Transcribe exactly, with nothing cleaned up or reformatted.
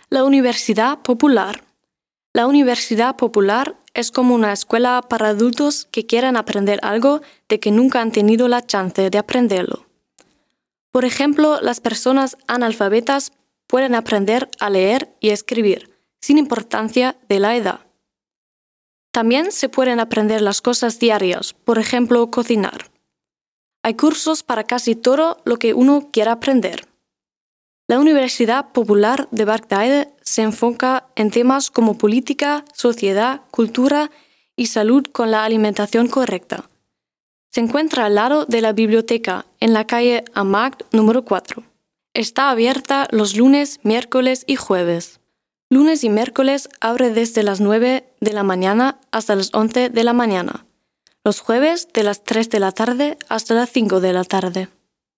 La Universidad Popular. La Universidad Popular es como una escuela para adultos que quieren aprender algo de que nunca han tenido la chance de aprenderlo. Por ejemplo, las personas analfabetas pueden aprender a leer y escribir, sin importancia de la edad. También se pueden aprender las cosas diarias, por ejemplo, cocinar. Hay cursos para casi todo lo que uno quiera aprender. La Universidad Popular de Barkdeide se enfoca en temas como política, sociedad, cultura y salud con la alimentación correcta. Se encuentra al lado de la biblioteca, en la calle Amagt número cuatro. Está abierta los lunes, miércoles y jueves. Lunes y miércoles abre desde las nueve de la mañana hasta las once de la mañana. Los jueves de las tres de la tarde hasta las cinco de la tarde.